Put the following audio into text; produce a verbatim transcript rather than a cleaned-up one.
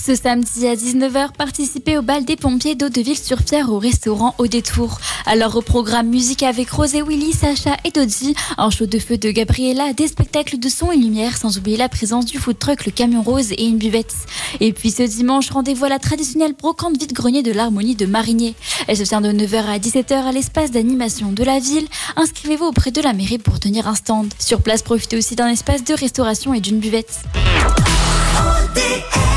Ce samedi à dix-neuf heures, participez au bal des pompiers d'Hauteville-sur-Pierre au restaurant Au Détour. Alors au programme musique avec Rosé Willy, Sacha et Dodgy, un show de feu de Gabriella, des spectacles de son et lumière, sans oublier la présence du food truck Le Camion Rose et une buvette. Et puis ce dimanche, rendez-vous à la traditionnelle brocante vide-grenier de l'Harmonie de Marigné. Elle se tient de neuf heures à dix-sept heures à l'espace d'animation de la ville. Inscrivez-vous auprès de la mairie pour tenir un stand. Sur place, profitez aussi d'un espace de restauration et d'une buvette. O D R